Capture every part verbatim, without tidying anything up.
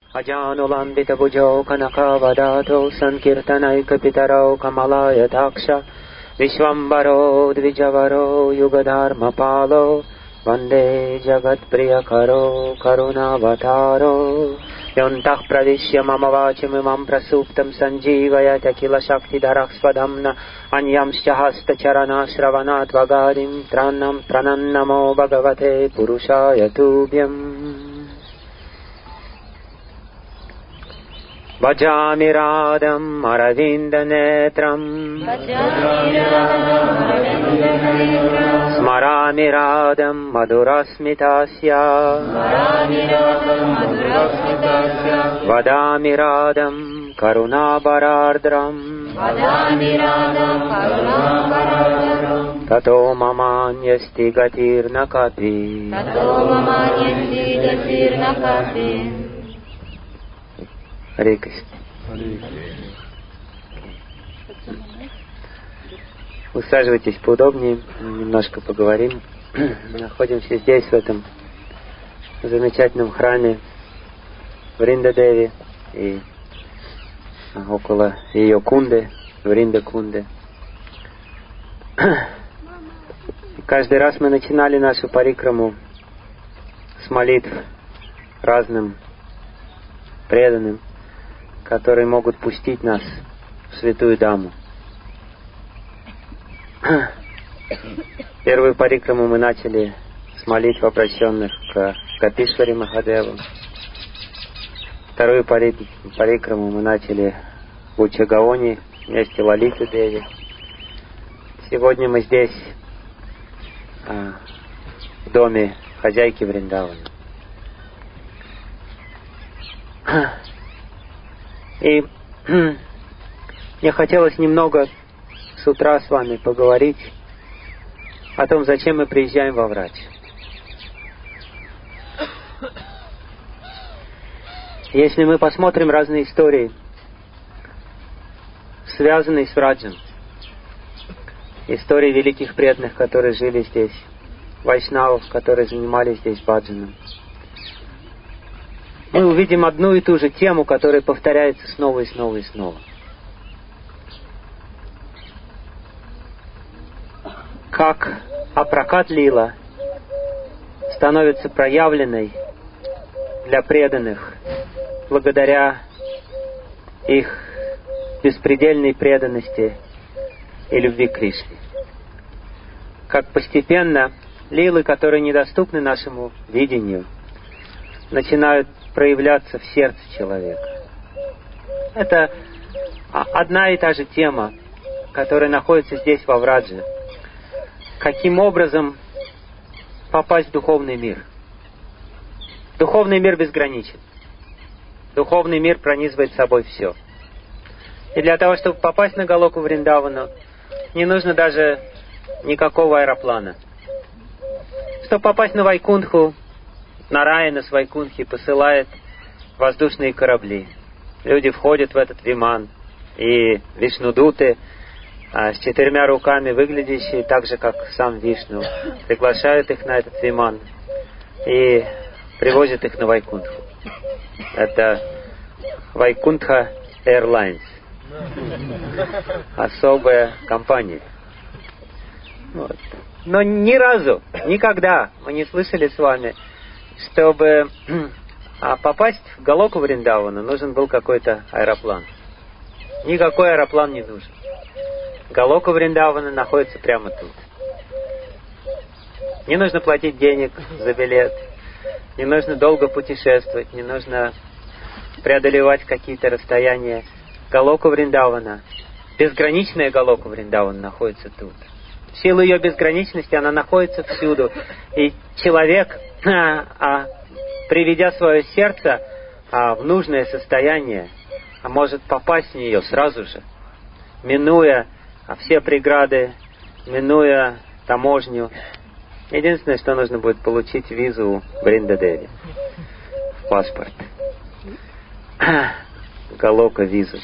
Ajanulambita bujau kanakavadato sankirtanaika pitaro kamalaya taksha Vishwambaro dvijavaro yugadharma palo Vande jagat priyakaro karunavataro Yontah pravishya mama vachimimam prasuptam sanjivayata kila shakti dharakspadaamna Anyamscha hasta charana shravanat vagadim tranam pranannamo bhagavate purushaya tubhyam Bhajami radham aravinda netram Smarami radham madhurasmitasya Vadami radham karunabarardram Tato mamanyasti gatirna kapi Харе Кришна. Усаживайтесь поудобнее, немножко поговорим. Мы находимся здесь, в этом замечательном храме Вриндадеви и около ее кунды, Вринда-кунды. Каждый раз мы начинали нашу парикраму с молитв разным преданным, которые могут пустить нас в Святую Даму. Первую парикраму мы начали с молитв, обращенных к Капишваре Махадеву. Вторую парикраму мы начали в Учагаоне вместе Лалиты Деви. Сегодня мы здесь, в доме хозяйки Вриндавана. И мне хотелось немного с утра с вами поговорить о том, зачем мы приезжаем во Врадж. Если мы посмотрим разные истории, связанные с Враджем, истории великих преданных, которые жили здесь, вайшнавов, которые занимались здесь баджаном, мы увидим одну и ту же тему, которая повторяется снова и снова и снова. Как Апракат Лила становится проявленной для преданных благодаря их беспредельной преданности и любви к Кришне. Как постепенно лилы, которые недоступны нашему видению, начинают проявляться в сердце человека. Это одна и та же тема, которая находится здесь, во Врадже. Каким образом попасть в духовный мир? Духовный мир безграничен. Духовный мир пронизывает собой все. И для того, чтобы попасть на Галоку Вриндавану, не нужно даже никакого аэроплана. Чтобы попасть на Вайкунтху, Нараяна с Вайкунтхи посылает воздушные корабли. Люди входят в этот виман, и Вишнудуты а, с четырьмя руками, выглядящие так же, как сам Вишну, приглашают их на этот виман и привозят их на Вайкунтху. Это Вайкунтха Airlines. Особая компания. Вот. Но ни разу, никогда мы не слышали с вами, чтобы попасть в Галоку Вриндавана, нужен был какой-то аэроплан. Никакой аэроплан не нужен. Галока Вриндавана находится прямо тут. Не нужно платить денег за билет, не нужно долго путешествовать, не нужно преодолевать какие-то расстояния. Галока Вриндавана, безграничная Галока Вриндавана находится тут. В силу ее безграничности она находится всюду. И человек, а, а, приведя свое сердце а, в нужное состояние, а может попасть в нее сразу же, минуя а, все преграды, минуя таможню. Единственное, что нужно будет получить визу в Вриндадеви, паспорт, Галока визу.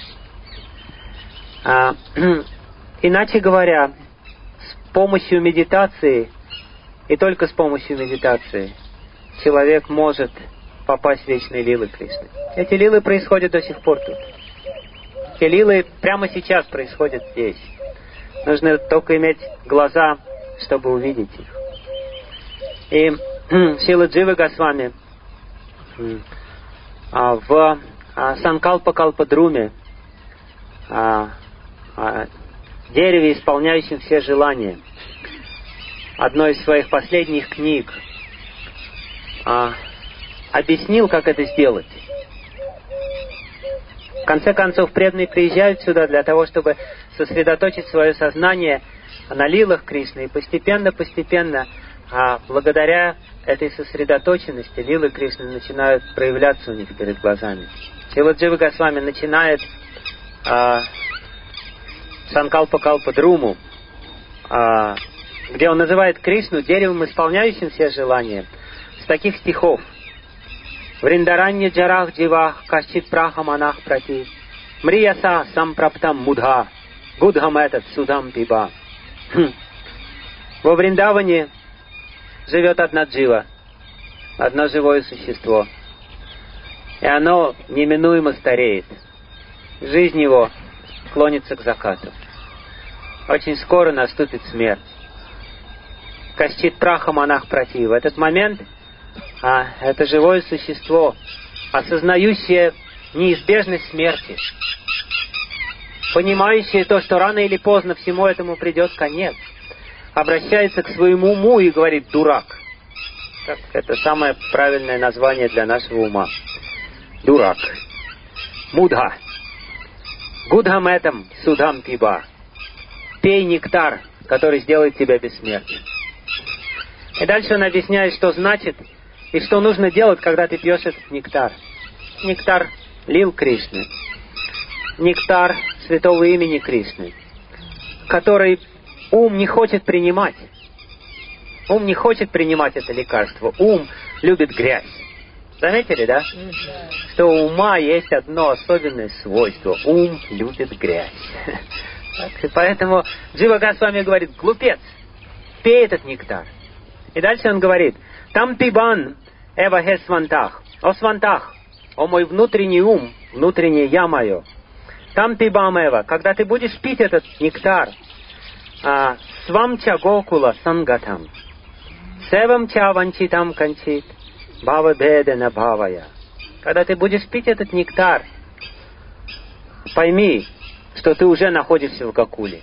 А, иначе говоря, с помощью медитации, и только с помощью медитации, человек может попасть в вечные лилы Кришны. Эти лилы происходят до сих пор тут. Эти лилы прямо сейчас происходят здесь. Нужно только иметь глаза, чтобы увидеть их. И Шрила Джива Госвами в Санкалпа-Калпадруме, дереве, исполняющем все желания, одной из своих последних книг, объяснил, как это сделать. В конце концов, преданные приезжают сюда для того, чтобы сосредоточить свое сознание на лилах Кришны. И постепенно-постепенно, благодаря этой сосредоточенности, лилы Кришны начинают проявляться у них перед глазами. Шрила Джива Госвами начинает а, Санкалпа-Калпадруму, а, где он называет Кришну деревом, исполняющим все желания, с таких стихов. Вриндаранья джарах дживах кашчит прахаманах прати мрияса сампраптам мудха гудхам этот судам пиба. Во Вриндаване живет одна джива, одно живое существо. И оно неминуемо стареет. Жизнь его клонится к закату. Очень скоро наступит смерть. Кашчит прахаманах прати. В этот момент А это живое существо, осознающее неизбежность смерти, понимающее то, что рано или поздно всему этому придет конец, обращается к своему уму и говорит: дурак. Это самое правильное название для нашего ума. Дурак. Мудха. Гудхам этом судам пиба. Пей нектар, который сделает тебя бессмертным. И дальше он объясняет, что значит и что нужно делать, когда ты пьешь этот нектар. Нектар лил Кришны. Нектар святого имени Кришны, который ум не хочет принимать. Ум не хочет принимать это лекарство. Ум любит грязь. Заметили, да? Что у ума есть одно особенное свойство. Ум любит грязь. И поэтому Джива Госвами говорит: глупец, пей этот нектар. И дальше он говорит: там пибан эва хе свантах. О свантах, о мой внутренний ум, внутреннее я мое. Там пибам эва, когда ты будешь пить этот нектар, а, свам ча гокула сангатам, севам ча ванчитам канчит, бава бедена бавая. Когда ты будешь пить этот нектар, пойми, что ты уже находишься в Гокуле.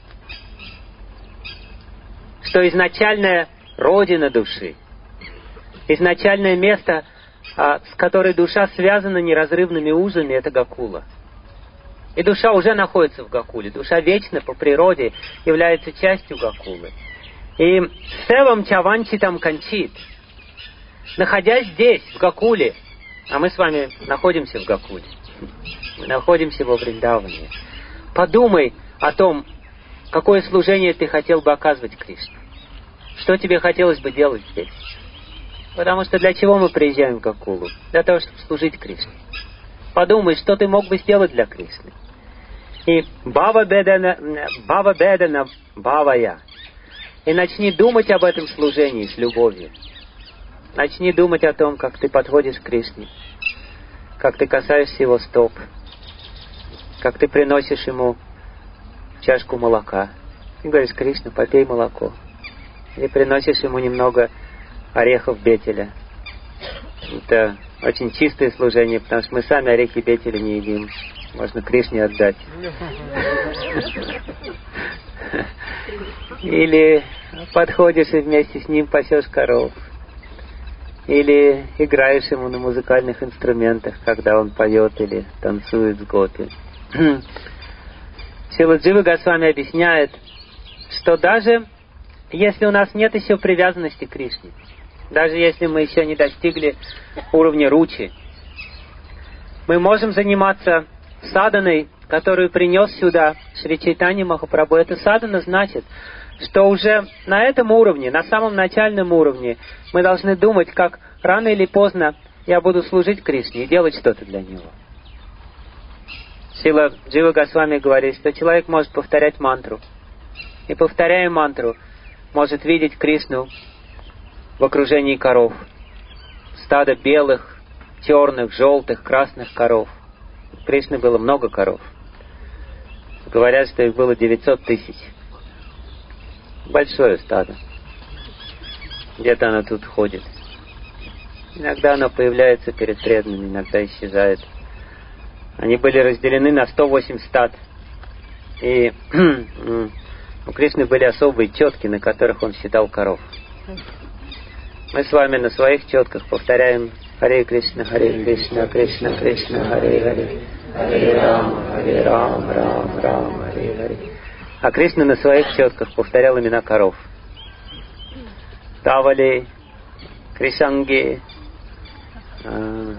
Что изначальная родина души, изначальное место, а, с которой душа связана неразрывными узами, это Гокула. И душа уже находится в Гокуле. Душа вечно по природе является частью Гокулы. И севам чаванчитам канчит, находясь здесь, в Гокуле, а мы с вами находимся в Гокуле, мы находимся во Вриндаване, подумай о том, какое служение ты хотел бы оказывать Кришне. Что тебе хотелось бы делать здесь? Потому что для чего мы приезжаем в Гокулу? Для того, чтобы служить Кришне. Подумай, что ты мог бы сделать для Кришны. И бава бедана, бава бедана, бавая. И начни думать об этом служении с любовью. Начни думать о том, как ты подходишь к Кришне, как ты касаешься его стоп, как ты приносишь ему чашку молока. И говоришь: Кришна, попей молоко. И приносишь ему немного орехов бетеля. Это очень чистое служение, потому что мы сами орехи бетеля не едим. Можно Кришне отдать. Или подходишь и вместе с ним пасешь коров. Или играешь ему на музыкальных инструментах, когда он поет или танцует с гопи. Шрила Джива Госвами объясняет, что даже если у нас нет еще привязанности к Кришне, даже если мы еще не достигли уровня ручи, мы можем заниматься саданой, которую принес сюда Шри Чайтанья Махапрабху. Эта садана значит, что уже на этом уровне, на самом начальном уровне, мы должны думать, как рано или поздно я буду служить Кришне и делать что-то для Него. Шрила Джива Госвами говорит, что человек может повторять мантру. И повторяя мантру, может видеть Кришну в окружении коров. Стадо белых, черных, желтых, красных коров. У Кришны было много коров. Говорят, что их было девятьсот тысяч. Большое стадо. Где-то оно тут ходит. Иногда оно появляется перед преданными, иногда исчезает. Они были разделены на сто восемь стад. И у Кришны были особые четки, на которых он считал коров. Мы с вами на своих четках повторяем Харе Кришна, Харе Кришна, Кришна Кришна, Харе Харе, Харе Рама, Харе Рама, Рама Рама, Харе Харе. А Кришна на своих четках повторял имена коров. Тавали, Кришанги, а,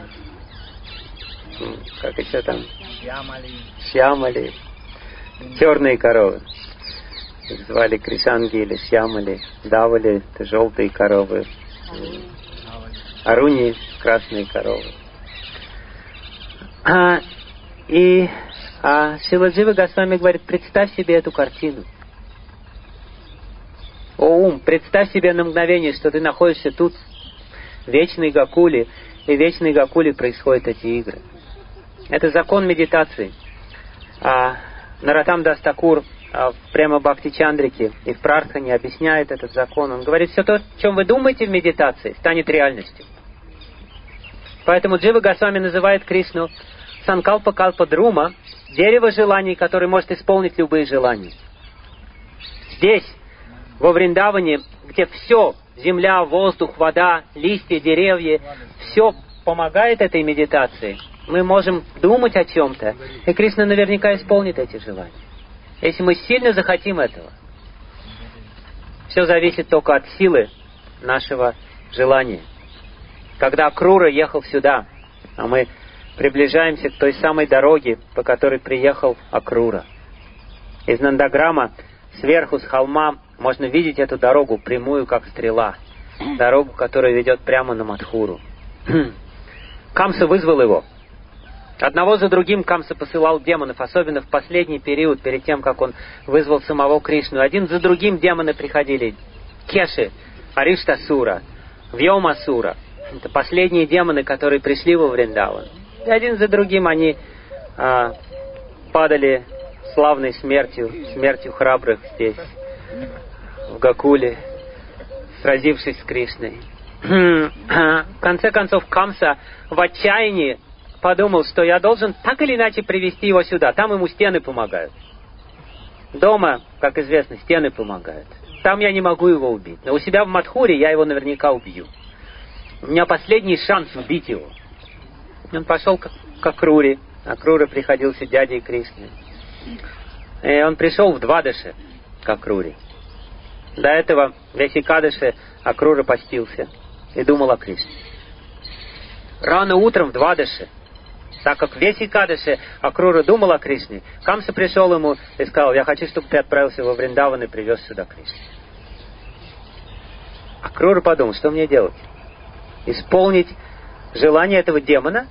как еще там? Шьямали. Шьямали. Черные коровы. Их звали Кришанги или Шьямали. Давали — это желтые коровы. Аруни — красные коровы. А, и а Шрила Джива Госвами говорит: представь себе эту картину. О ум, представь себе на мгновение, что ты находишься тут, в вечной Гокуле, и в вечной Гокуле происходят эти игры. Это закон медитации. А, Нароттам Дас Такур а, в Према Бхакти Чандрике и в Прархане объясняет этот закон. Он говорит: все то, о чем вы думаете в медитации, станет реальностью. Поэтому Джива Госвами называет Кришну Санкалпа Калпа Друма, дерево желаний, которое может исполнить любые желания. Здесь, во Вриндаване, где все, земля, воздух, вода, листья, деревья, все помогает этой медитации, мы можем думать о чем-то, и Кришна наверняка исполнит эти желания. Если мы сильно захотим этого. Все зависит только от силы нашего желания. Когда Акрура ехал сюда, а мы приближаемся к той самой дороге, по которой приехал Акрура. Из Нандаграма, сверху, с холма, можно видеть эту дорогу прямую, как стрела. Дорогу, которая ведет прямо на Мадхуру. Камса вызвал его. Одного за другим Камса посылал демонов, особенно в последний период, перед тем, как он вызвал самого Кришну. Один за другим демоны приходили. Кеши, Ариштасура, Вьомасура. Это последние демоны, которые пришли во Вриндаван. И один за другим они а, падали славной смертью, смертью храбрых здесь, в Гокуле, сразившись с Кришной. В конце концов, Камса в отчаянии подумал, что я должен так или иначе привести его сюда. Там ему стены помогают. Дома, как известно, стены помогают. Там я не могу его убить. Но у себя в Мадхуре я его наверняка убью. У меня последний шанс убить его. Он пошел к, к Акруре. Акрура приходился дядей Кришны. И он пришел в Двадаши к Акруре. До этого весь Экадаши Акрура постился и думал о Кришне. Рано утром в Двадаши, так как весь Экадаши Акрура думал о Кришне, Камса пришел ему и сказал: я хочу, чтобы ты отправился во Вриндаван и привез сюда Кришну. Акрура подумал: что мне делать? Исполнить желание этого демона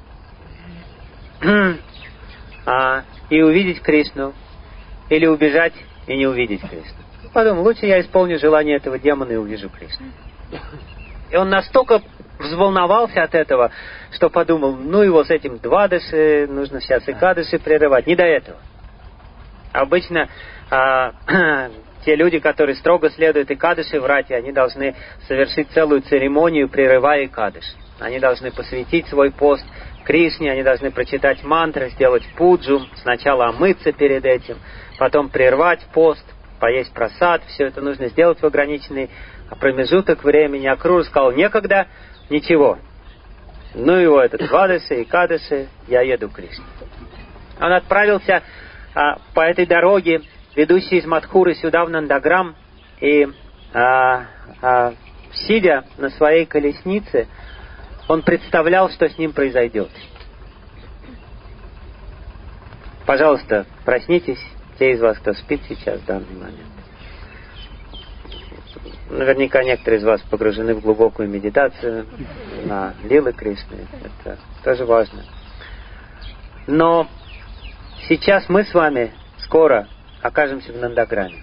а, и увидеть Кришну, или убежать и не увидеть Кришну. Подумал: лучше я исполню желание этого демона и увижу Кришну. И он настолько взволновался от этого, что подумал: ну его с этим Двадаши, нужно сейчас Экадаши прерывать. Не до этого. Обычно а, те люди, которые строго следуют Экадаши в рате, они должны совершить целую церемонию, прерывая Экадаши. Они должны посвятить свой пост Кришне, они должны прочитать мантры, сделать пуджу, сначала омыться перед этим, потом прервать пост, поесть прасад. Все это нужно сделать в ограниченный промежуток времени. Акрура сказал: некогда, ничего. Ну его этот Двадаши, Экадаши, я еду к Кришне. Он отправился а, по этой дороге, ведущей из Мадхуры сюда, в Нандаграм, и а, а, сидя на своей колеснице, он представлял, что с ним произойдет. Пожалуйста, проснитесь, те из вас, кто спит сейчас в данный момент. Наверняка некоторые из вас погружены в глубокую медитацию на лилы Кришны. Это тоже важно. Но сейчас мы с вами скоро окажемся в Нандаграме.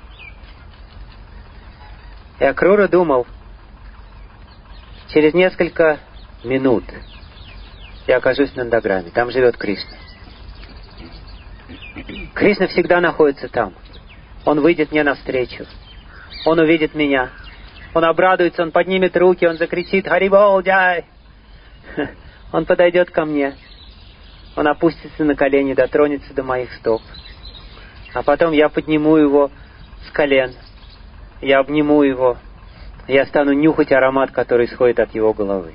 И Акрура думал: через несколько минут я окажусь в Нандаграме. Там живет Кришна. Кришна всегда находится там. Он выйдет мне навстречу. Он увидит меня. Он обрадуется, он поднимет руки, он закричит «Харибол, джай!». Он подойдет ко мне. Он опустится на колени, дотронется до моих стоп. А потом я подниму его с колен. Я обниму его. Я стану нюхать аромат, который исходит от его головы.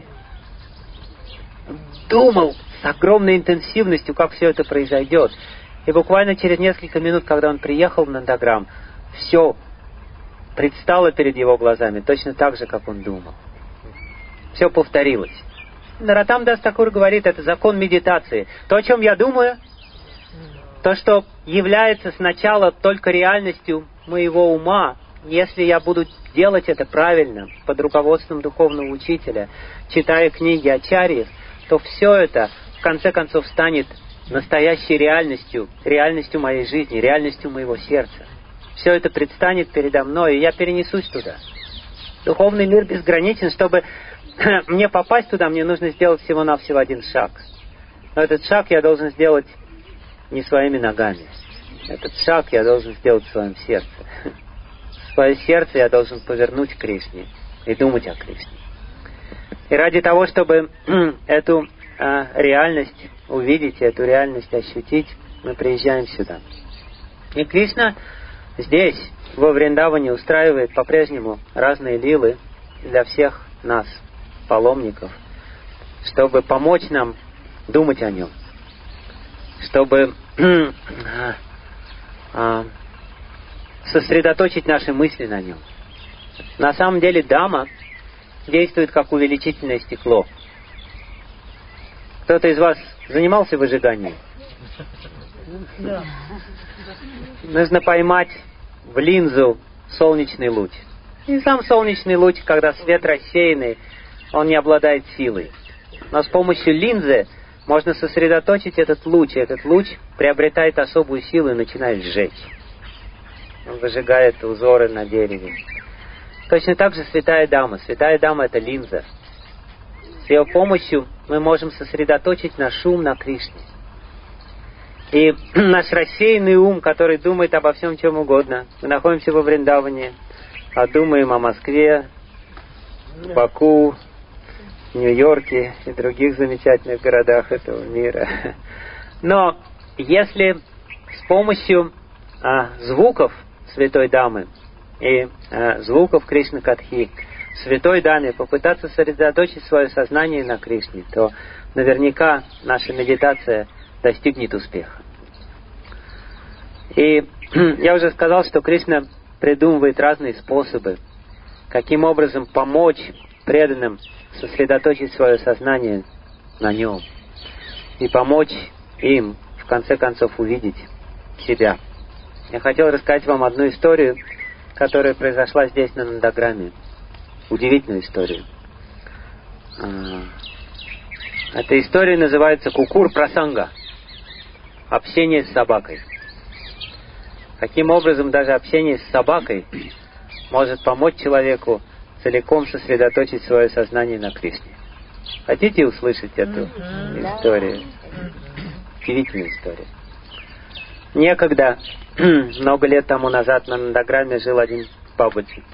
Думал с огромной интенсивностью, как все это произойдет. И буквально через несколько минут, когда он приехал в Нандаграм, все предстало перед его глазами точно так же, как он думал. Все повторилось. Нароттам Дас Такур говорит, это закон медитации. То, о чем я думаю, то, что является сначала только реальностью моего ума, если я буду делать это правильно, под руководством духовного учителя, читая книги ачарьев, то все это, в конце концов, станет настоящей реальностью, реальностью моей жизни, реальностью моего сердца. Все это предстанет передо мной, и я перенесусь туда. Духовный мир безграничен. Чтобы мне попасть туда, мне нужно сделать всего-навсего один шаг. Но этот шаг я должен сделать не своими ногами. Этот шаг я должен сделать в своем сердце. Свое сердце я должен повернуть к Кришне и думать о Кришне. И ради того, чтобы эту э, реальность увидеть, эту реальность ощутить, мы приезжаем сюда. И Кришна здесь, во Вриндаване, устраивает по-прежнему разные лилы для всех нас, паломников, чтобы помочь нам думать о нем, чтобы сосредоточить наши мысли на нем. На самом деле Дhamma действует как увеличительное стекло. Кто-то из вас занимался выжиганием? Да. Нужно поймать в линзу солнечный луч. И сам солнечный луч, когда свет рассеянный, он не обладает силой. Но с помощью линзы можно сосредоточить этот луч, и этот луч приобретает особую силу и начинает сжечь. Он выжигает узоры на дереве. Точно так же Святая Дама. Святая Дама — это линза. С ее помощью мы можем сосредоточить наш ум на Кришне. И наш рассеянный ум, который думает обо всем, чем угодно. Мы находимся во Вриндаване, а думаем о Москве, Баку, Нью-Йорке и других замечательных городах этого мира. Но если с помощью а, звуков Святой Дамы и а, звуков Кришна Катхи Святой Даме попытаться сосредоточить свое сознание на Кришне, то наверняка наша медитация достигнет успеха. И я уже сказал, что Кришна придумывает разные способы, каким образом помочь преданным сосредоточить свое сознание на нем и помочь им, в конце концов, увидеть себя. Я хотел рассказать вам одну историю, которая произошла здесь, на Нандаграме. Удивительную историю. Эта история называется «Кукур Прасанга». Общение с собакой. Каким образом даже общение с собакой может помочь человеку целиком сосредоточить свое сознание на Кришне. Хотите услышать эту mm-hmm. историю? Удивительная история. Некогда, много лет тому назад, на Нандаграме жил один бабаджи.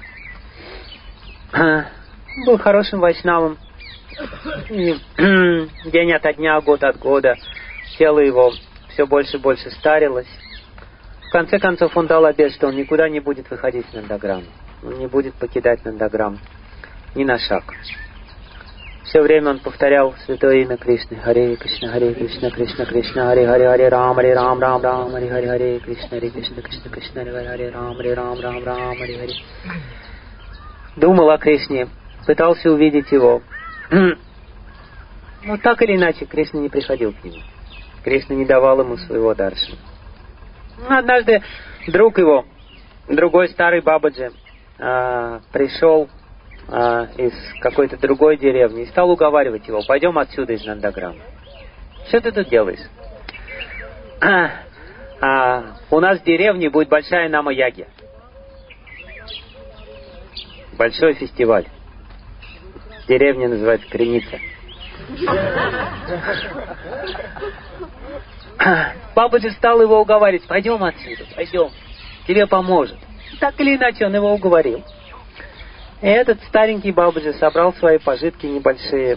Был хорошим вайшнавом. И день ото дня, год от года тело его все больше и больше старилось. В конце концов он дал обет, что он никуда не будет выходить с Нандаграма. Он не будет покидать Нандаграм ни на шаг. Все время он повторял святое имя Кришны. Харе Кришна, Харе Кришна, Кришна Кришна, Харе Харе, Харе Рам, Харе Рам, Рам Рам, Харе Харе, Харе Кришна, Харе Кришна, Кришна Кришна, Харе Харе, Рам, Харе Рам, Рам Рам, Харе Харе. Думал о Кришне, пытался увидеть его. Но так или иначе Кришна не приходил к нему. Кришна не давал ему своего даршана. Однажды друг его, другой старый бабаджи, а, пришел а, из какой-то другой деревни и стал уговаривать его: пойдем отсюда из Нандаграма. Что ты тут делаешь? А, а, у нас в деревне будет большая нама-ягья. Большой фестиваль. Деревня называется Креница. Бабаджи стал его уговаривать: пойдем отсюда, пойдем, тебе поможет. Так или иначе он его уговорил. И этот старенький Бабаджи собрал свои пожитки небольшие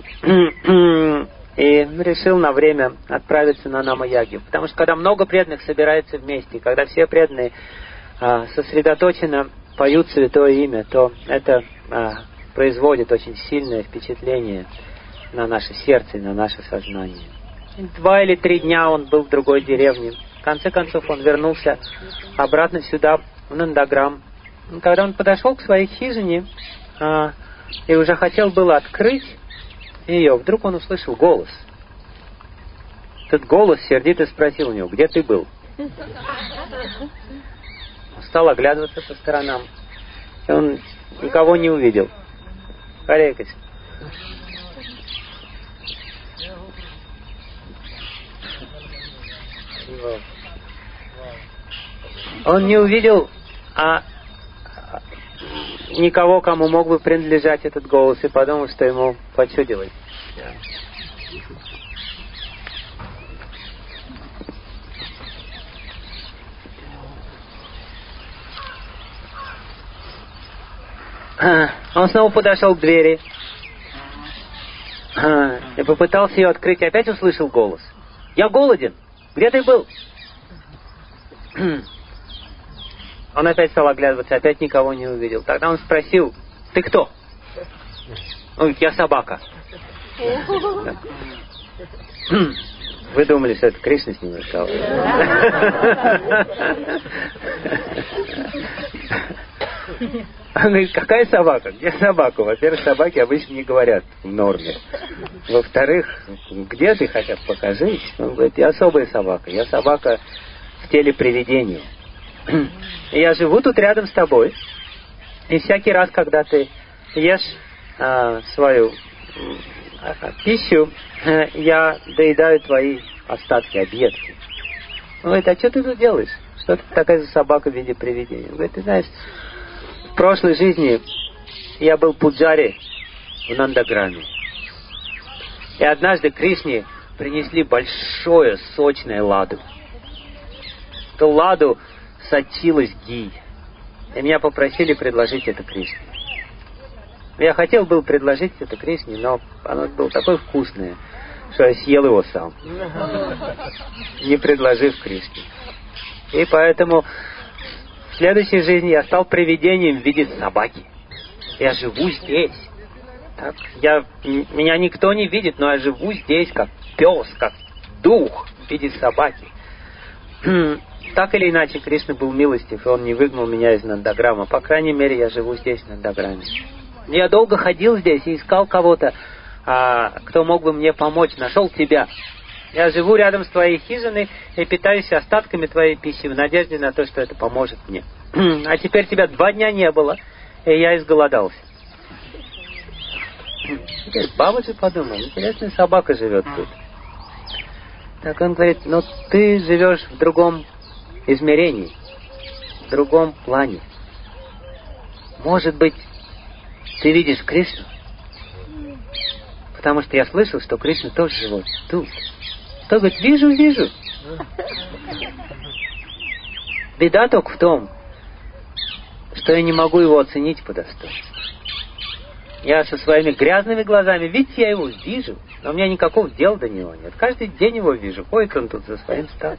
и решил на время отправиться на Нама-ягью. Потому что когда много преданных собирается вместе, когда все преданные а, сосредоточенно поют святое имя, то это а, производит очень сильное впечатление на наше сердце и на наше сознание. Два или три дня он был в другой деревне. В конце концов он вернулся обратно сюда, в Нандаграм. Когда он подошел к своей хижине а, и уже хотел было открыть ее, вдруг он услышал голос. Этот голос сердито спросил у него: где ты был? Он стал оглядываться по сторонам, и он никого не увидел. Харе Кришна. Он не увидел а, никого, кому мог бы принадлежать этот голос, и подумал, что ему почудилось. Он снова подошел к двери и попытался ее открыть, и опять услышал голос: я голоден, где ты был? Он опять стал оглядываться, опять никого не увидел. Тогда он спросил: ты кто? Он говорит: я собака. Вы думали, что это Кришна с ним разговаривал? Он говорит: какая собака? Где собака? Во-первых, собаки обычно не говорят в норме. Во-вторых, где ты хотя бы покажись? Он говорит: я особая собака. Я собака в теле привидения. И я живу тут рядом с тобой. И всякий раз, когда ты ешь а, свою а, пищу, а, я доедаю твои остатки, объедки. Он говорит: а что ты тут делаешь? Что ты такая за собака в виде привидения? Он говорит: ты знаешь, в прошлой жизни я был пуджари в Нандаграме. И однажды Кришне принесли большое сочное ладу. Эту ладу сочилась ги. И меня попросили предложить это Кришне. Я хотел был предложить это Кришне, но оно было такое вкусное, что я съел его сам, не предложив Кришне. И поэтому в следующей жизни я стал привидением в виде собаки. Я живу здесь. Так? Я, меня никто не видит, но я живу здесь как пес, как дух в виде собаки. Так или иначе, Кришна был милостив, и он не выгнал меня из Нандаграма. По крайней мере, я живу здесь, в Нандаграме. Я долго ходил здесь и искал кого-то, а, кто мог бы мне помочь. Нашел тебя. Я живу рядом с твоей хижиной и питаюсь остатками твоей пищи в надежде на то, что это поможет мне. А теперь тебя два дня не было, и я изголодался. Теперь Бабаджи подумал: интересная собака живет тут. Так он говорит: ну ты живешь в другом измерении, в другом плане. Может быть, ты видишь Кришну? Потому что я слышал, что Кришна тоже живет тут. Тот говорит: вижу, вижу. Беда только в том, что я не могу его оценить по достоинству. Я со своими грязными глазами, видите, я его вижу, но у меня никакого дела до него нет. Каждый день его вижу, ходит он тут за своим стадом.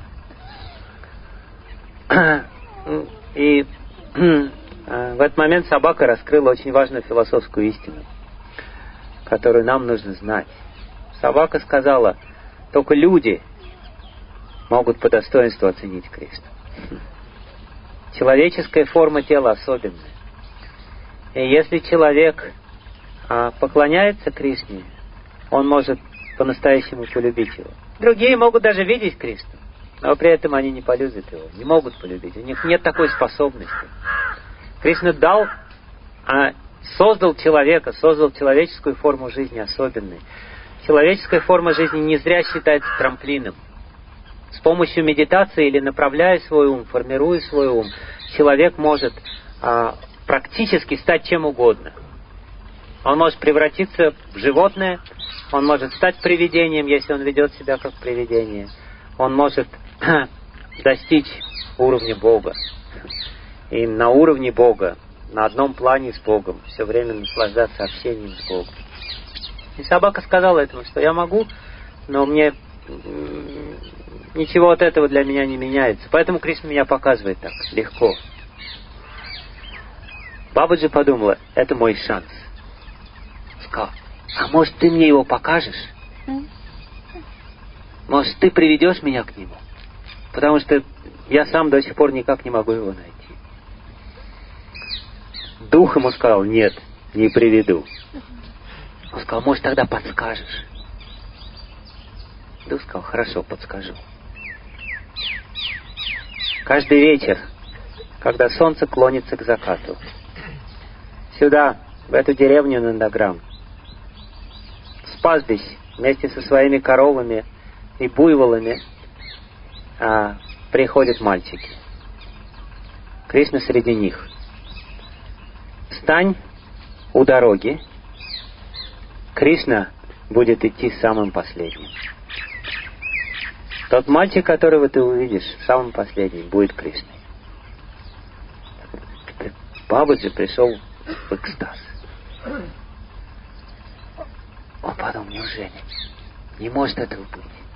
И в этот момент собака раскрыла очень важную философскую истину, которую нам нужно знать. Собака сказала: только люди могут по достоинству оценить Кришну. Человеческая форма тела особенная. И если человек а, поклоняется Кришне, он может по-настоящему полюбить его. Другие могут даже видеть Кришну, но при этом они не полюбят его, не могут полюбить. У них нет такой способности. Кришна дал, а, создал человека, создал человеческую форму жизни особенной. Человеческая форма жизни не зря считается трамплином. С помощью медитации или направляя свой ум, формируя свой ум, человек может а, практически стать чем угодно. Он может превратиться в животное, он может стать привидением, если он ведет себя как привидение. Он может достичь уровня Бога. И на уровне Бога, на одном плане с Богом, все время наслаждаться общением с Богом. И собака сказала этому, что я могу, но мне ничего от этого для меня не меняется. Поэтому Кришна меня показывает так, легко. Бабаджи подумала, это мой шанс. Сказала, а может ты мне его покажешь? Может ты приведешь меня к нему? Потому что я сам до сих пор никак не могу его найти. Дух ему сказал, нет, не приведу. Он сказал, может тогда подскажешь? Дух сказал, хорошо, подскажу. Каждый вечер, когда солнце клонится к закату, сюда, в эту деревню Нандаграм, с пастбищ вместе со своими коровами и буйволами а, приходят мальчики. Кришна среди них. Встань у дороги, Кришна будет идти самым последним. Тот мальчик, которого ты увидишь, самым последним, будет Кришной. Бабаджи пришел в экстаз. Он подумал, неужели? Не может этого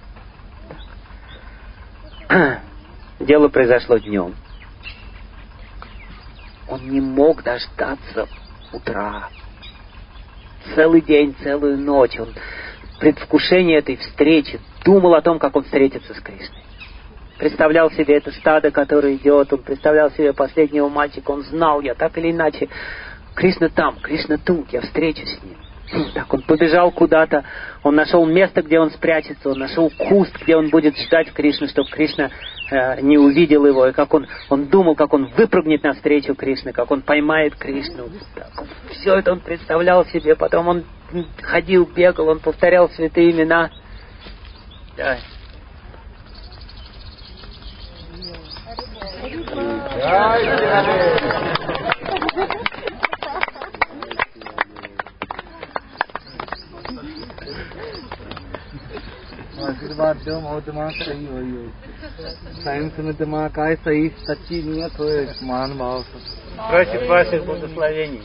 быть. Дело произошло днем. Он не мог дождаться утра. Целый день, целую ночь он в предвкушении этой встречи думал о том, как он встретится с Кришной. Представлял себе это стадо, которое идет, он представлял себе последнего мальчика, он знал, я так или иначе, Кришна там, Кришна тут, я встречусь с ним. Так он побежал куда-то, он нашел место, где он спрячется, он нашел куст, где он будет ждать Кришну, чтобы Кришна э, не увидел его, и как он, он думал, как он выпрыгнет навстречу Кришне, как он поймает Кришну. Так, все это он представлял себе, потом он ходил, бегал, он повторял святые имена. Да. आशीर्वाद दो बहुत दिमाग सही हो ही हो साइंस में दिमाग आए सही सच्ची नियत हो मान भाव से Просит ваших благословений.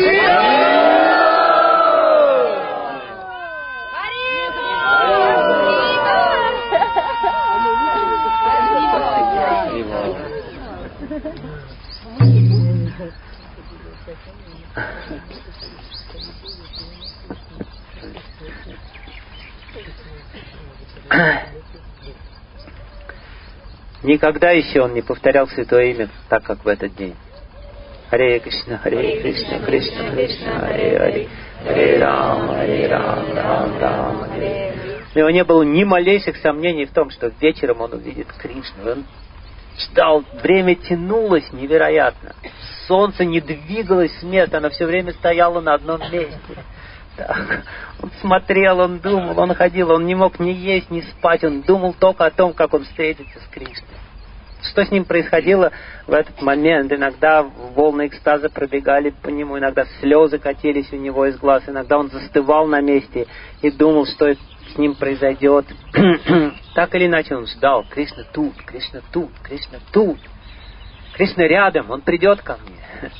Никогда еще он не повторял святое имя так, как в этот день. Харе Кришна, Харе Кришна, Кришна Кришна, Харе Харе, Харе Рам, Харе Рам, Рам Рам, Харе. У него не было ни малейших сомнений в том, что вечером он увидит Кришну. Он ждал, время тянулось невероятно. Солнце не двигалось с места, оно все время стояло на одном месте. Так. Он смотрел, он думал, он ходил, он не мог ни есть, ни спать, он думал только о том, как он встретится с Кришной. Что с ним происходило в этот момент? Иногда волны экстаза пробегали по нему, иногда слезы катились у него из глаз, иногда он застывал на месте и думал, что с ним произойдет. Так или иначе он ждал. Кришна тут, Кришна тут, Кришна тут. Кришна рядом, он придет ко мне.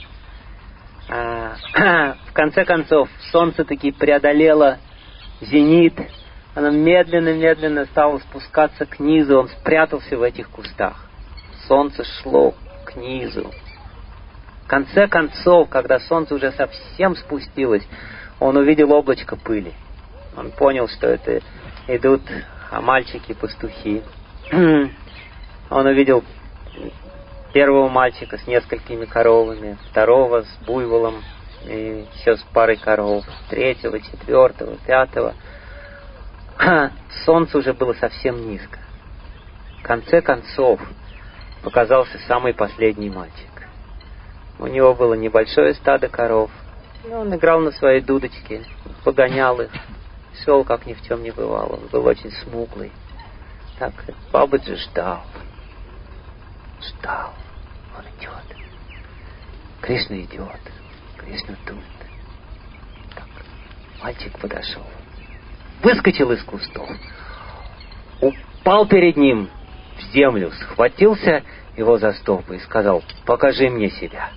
А, в конце концов, солнце таки преодолело зенит. Оно медленно-медленно стало спускаться к низу. Он спрятался в этих кустах. Солнце шло к низу. В конце концов, когда солнце уже совсем спустилось, он увидел облачко пыли. Он понял, что это идут мальчики-пастухи. Он увидел первого мальчика с несколькими коровами, второго с буйволом и еще с парой коров, третьего, четвертого, пятого. Солнце уже было совсем низко. В конце концов показался самый последний мальчик. У него было небольшое стадо коров. Он играл на своей дудочке, погонял их, шел, как ни в чем не бывало. Он был очень смуглый. Так, Бабаджи ждал. Ждал. Он идет. Кришна идет. Кришна тут. Так. Мальчик подошел, выскочил из кустов, упал перед ним в землю, схватился его за стопы и сказал: покажи мне себя.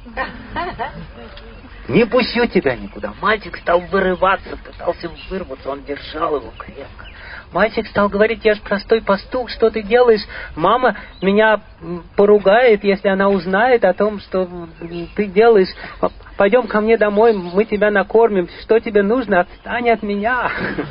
Не пущу тебя никуда. Мальчик стал вырываться, пытался вырваться, он держал его крепко. Мальчик стал говорить: я же простой пастух, что ты делаешь? Мама меня поругает, если она узнает о том, что ты делаешь. Пойдем ко мне домой, мы тебя накормим. Что тебе нужно? Отстань от меня.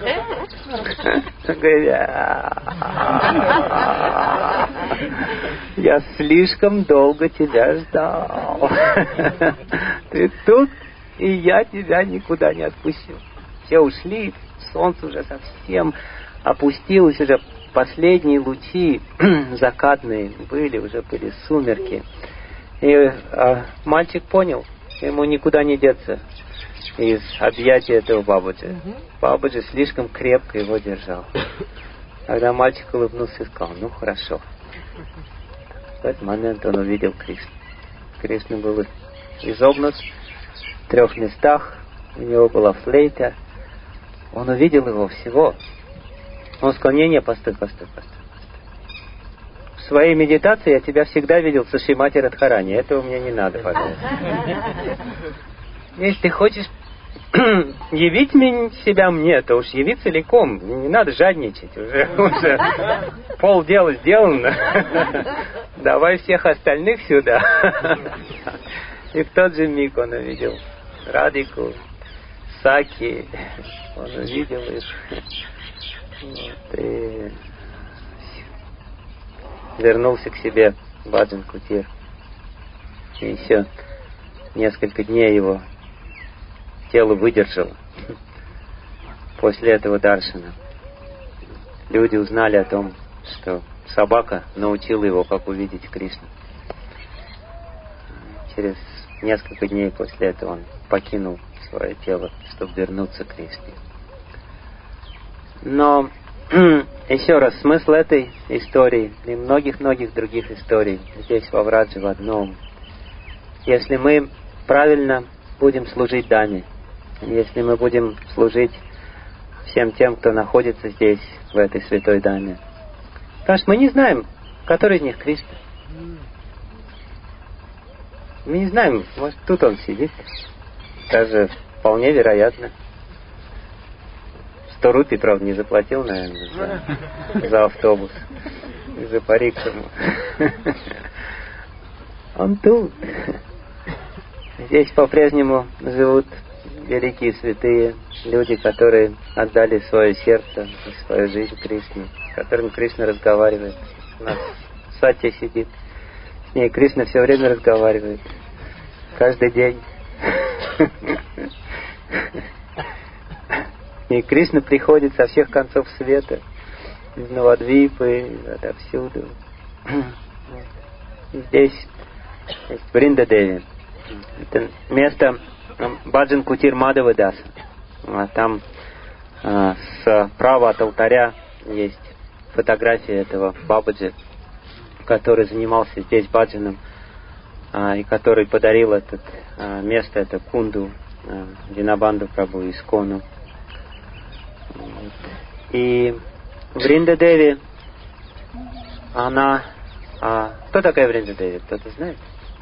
Я слишком долго тебя ждал. Ты тут, и я тебя никуда не отпущу. Все ушли, солнце уже совсем опустилось, уже последние лучи закатные были, уже были сумерки. И а, мальчик понял, ему никуда не деться из объятий этого Бабаджи. Бабаджи слишком крепко его держал. Тогда мальчик улыбнулся и сказал: ну хорошо. В этот момент он увидел Кришну. Кришна был изогнут в трех местах, у него была флейта. Он увидел его всего. Он сказал: не, не, постой, постой, постой. В своей медитации я тебя всегда видел со Шримати Радхарани. Этого мне не надо, пожалуйста. Если ты хочешь явить себя мне, то уж яви целиком. Не надо жадничать. Уже, уже полдела сделано. Давай всех остальных сюда. И в тот же миг он увидел Радику, Саки. Он увидел их. Вот, и вернулся к себе Баджан Кутир. И еще несколько дней его тело выдержало. После этого даршана люди узнали о том, что собака научила его, как увидеть Кришну. Через несколько дней после этого он покинул свое тело, чтобы вернуться к Кришне. Но еще раз, смысл этой истории и многих-многих других историй здесь во Врадже в одном. Если мы правильно будем служить Даме, если мы будем служить всем тем, кто находится здесь, в этой святой Даме, потому что мы не знаем, который из них Кришна. Мы не знаем, может, тут он сидит. Даже вполне вероятно. Сто рупий, правда, не заплатил, наверное, за, за автобус и за париксуму. Он тут. Здесь по-прежнему живут великие святые, люди, которые отдали свое сердце и свою жизнь Кришне, с которыми Кришна разговаривает. У нас Сатья сидит, с ней Кришна все время разговаривает. Каждый день. И Кришна приходит со всех концов света, из Навадвипы, отовсюду. Здесь есть Вриндадеви. Это место Баджан Кутир Мадхава Даса. Там а, справа от алтаря есть фотография этого Бабаджи, который занимался здесь баджаном, а, и который подарил это а, место, это Кунду, а, Динабанду Прабху Искону. И Вриндадеви, она... А, кто такая Вриндадеви? Кто-то знает?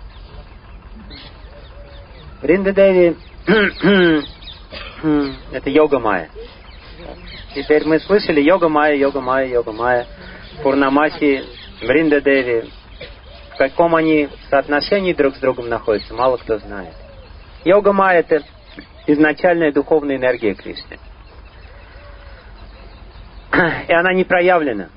Вриндадеви это йога майя. Теперь мы слышали йога майя, йога майя, йога майя, Пурнамаси, Вриндадеви. В каком они соотношении друг с другом находятся, мало кто знает. Йога майя это изначальная духовная энергия Кришны. И она не проявлена.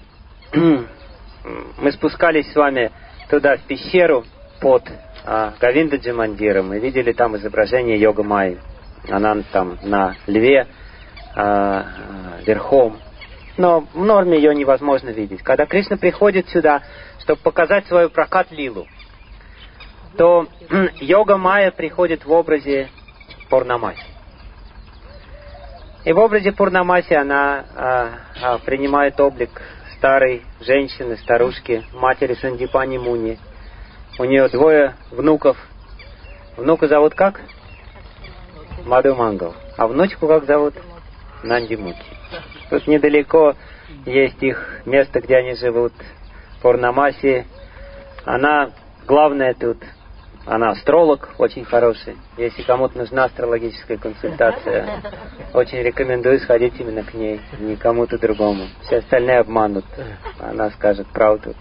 Мы спускались с вами туда, в пещеру, под а, Говиндаджи Мандиром. Мы видели там изображение йога майи. Она там на льве, а, а, верхом. Но в норме ее невозможно видеть. Когда Кришна приходит сюда, чтобы показать свою пракат-лилу, то йога майя приходит в образе Пурнамаси. И в образе Пурнамаси она а, а, принимает облик старой женщины, старушки, матери Сандипани Муни. У нее двое внуков. Внука зовут как? Мадху Мангал. А внучку как зовут? Нандимути. Тут недалеко есть их место, где они живут, Пурнамаси. Она, главное тут, она астролог очень хороший. Если кому-то нужна астрологическая консультация, очень рекомендую сходить именно к ней, не кому-то другому. Все остальные обманут. Она скажет правду.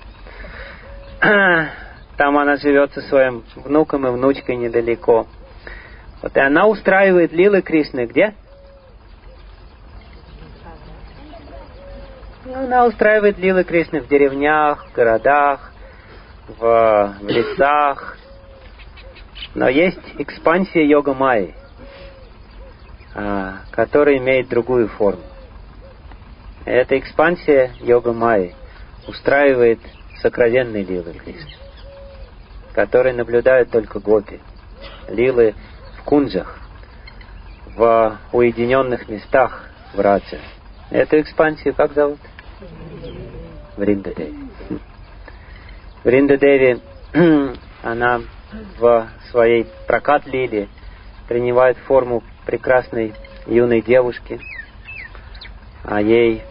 Там она живет со своим внуком и внучкой недалеко. Вот и она устраивает лилы Кришны где? Она устраивает лилы Кришны в деревнях, в городах, в, в лесах. Но есть экспансия йога майи, а, которая имеет другую форму. Эта экспансия йога майи устраивает сокровенные лилы Кришны, которые наблюдают только гопи. Лилы в кунджах, в уединенных местах в Раджа. Эту экспансию как зовут? Вриндадеви. Вриндадеви, она в своей пракат-лиле принимает форму прекрасной юной девушки, а ей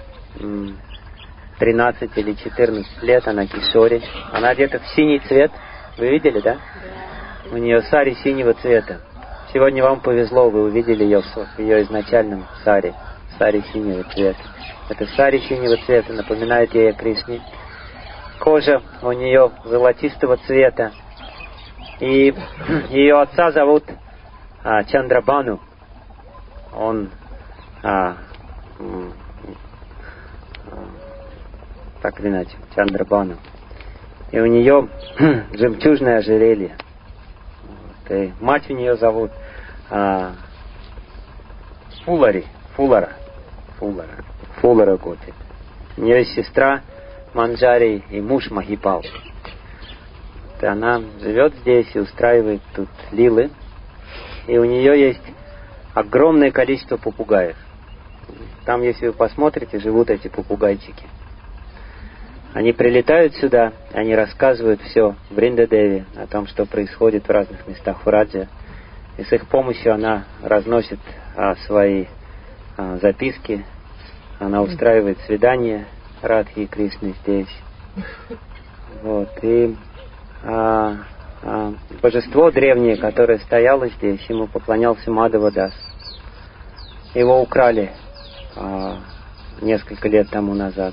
тринадцать или четырнадцать лет, она кишори. Она одета в синий цвет. Вы видели, да? У нее сари синего цвета. Сегодня вам повезло, вы увидели ее в ее изначальном сари. Сари синего цвета. Это сари синего цвета напоминает ей о Кришне. Кожа у нее золотистого цвета. И ее отца зовут а, Чандрабану. Он а, м, а, так или иначе, Чандрабану. И у нее жемчужное ожерелье. Вот, и мать у нее зовут а, Фулари. Фулара. Фулара. Фулара Гопи. У нее есть сестра Манджари и муж Махипал. И она живет здесь и устраивает тут лилы. И у нее есть огромное количество попугаев. Там, если вы посмотрите, живут эти попугайчики. Они прилетают сюда, они рассказывают все в Вриндадеви о том, что происходит в разных местах в Раджа. И с их помощью она разносит а, свои а, записки. Она устраивает свидания Радхи и Кришны здесь. Вот. И а, а, божество древнее, которое стояло здесь, ему поклонялся Мадхава Дас. Его украли а, несколько лет тому назад.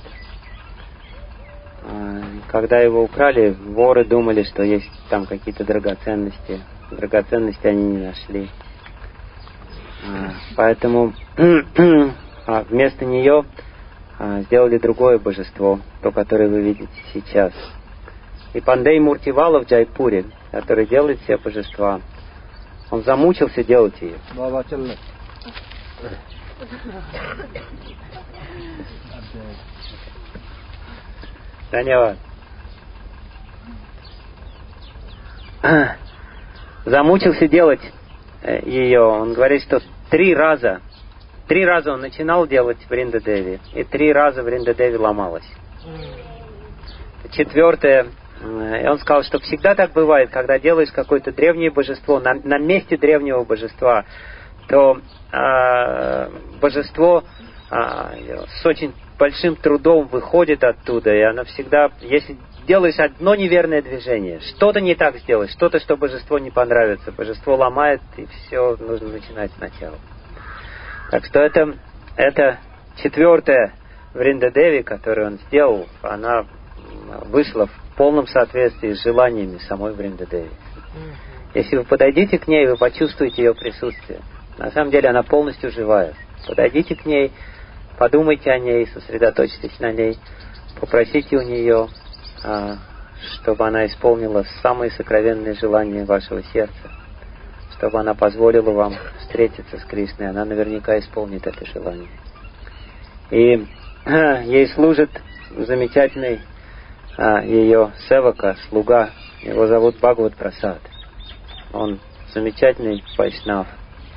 А, когда его украли, воры думали, что есть там какие-то драгоценности. Драгоценности они не нашли. А, поэтому а вместо нее а, сделали другое божество, то, которое вы видите сейчас. И Пандей Муртивала в Джайпуре, который делает все божества, он замучился делать ее. Данила. Замучился делать ее. Он говорит, что три раза, три раза он начинал делать Вриндадеви, и три раза Вриндадеви ломалась. Четвертое, и он сказал, что всегда так бывает, когда делаешь какое-то древнее божество, на, на месте древнего божества, то э, божество э, с очень большим трудом выходит оттуда, и оно всегда, если делаешь одно неверное движение, что-то не так сделаешь, что-то, что божество не понравится, божество ломает, и все, нужно начинать сначала. Так что это, это четвертая Вриндадеви, которую он сделал, она вышла в полном соответствии с желаниями самой Вриндадеви. Если вы подойдете к ней, вы почувствуете ее присутствие. На самом деле она полностью живая. Подойдите к ней, подумайте о ней, сосредоточьтесь на ней, попросите у нее, чтобы она исполнила самые сокровенные желания вашего сердца, чтобы она позволила вам встретиться с Кришной. Она наверняка исполнит это желание. И ей служит замечательный а, ее севака, слуга. Его зовут Бхагават Прасад. Он замечательный вайшнав.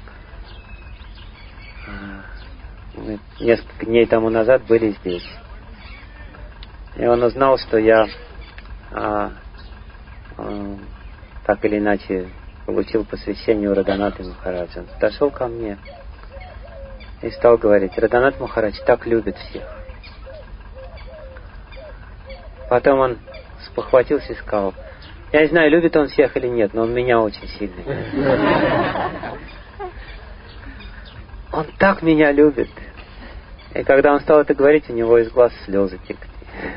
Мы несколько дней тому назад были здесь. И он узнал, что я а, а, так или иначе получил посвящение у Радханатха Махараджа. Подошел ко мне и стал говорить: Радханат Махарадж так любит всех. Потом он спохватился и сказал: я не знаю, любит он всех или нет, но он меня очень сильно любит. Он так меня любит. И когда он стал это говорить, у него из глаз слезы текли.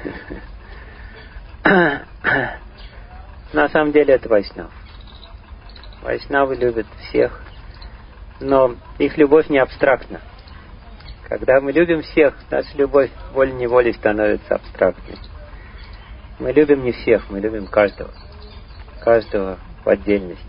На самом деле это вайшнав. Вайшнавы любят всех, но их любовь не абстрактна. Когда мы любим всех, наша любовь волей-неволей становится абстрактной. Мы любим не всех, мы любим каждого. Каждого в отдельности.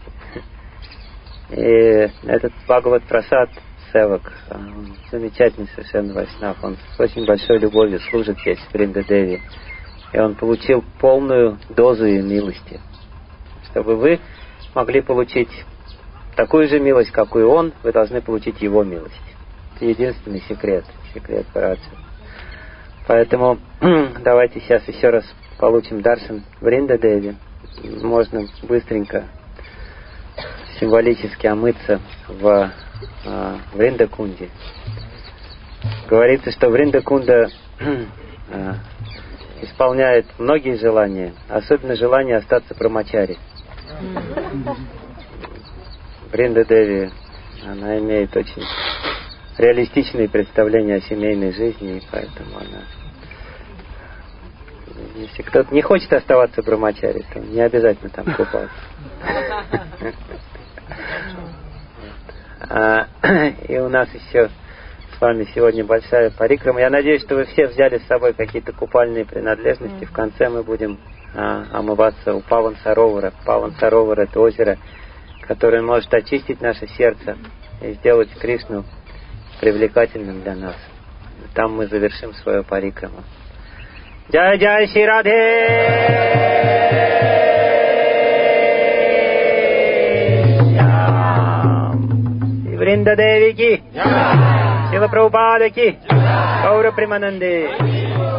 И этот Бхагават Прасад Севак, он замечательный совершенно вайшнав. Он с очень большой любовью служит здесь, в Вриндадеве. И он получил полную дозу ее милости. Чтобы вы могли получить такую же милость, как и он, вы должны получить его милость. Это единственный секрет, секрет Параджи. Поэтому давайте сейчас еще раз получим даршан в Вриндадеве. Можно быстренько, символически омыться в э, Вриндакунде. Говорится, что Вриндакунда э, исполняет многие желания, особенно желание остаться брамачари. Вриндадеви, она имеет очень реалистичные представления о семейной жизни, и поэтому она... Если кто-то не хочет оставаться брамачари, то не обязательно там купаться. И у нас еще с вами сегодня большая парикрама. Я надеюсь, что вы все взяли с собой какие-то купальные принадлежности. В конце мы будем а, омываться у Паван Саровара. Паван Саровар — это озеро, которое может очистить наше сердце и сделать Кришну привлекательным для нас. Там мы завершим свою парикраму. Джай Джай Шри Радhe Вриндаdevi ки, Шрила Прабхупада ки, Гаура Примананде.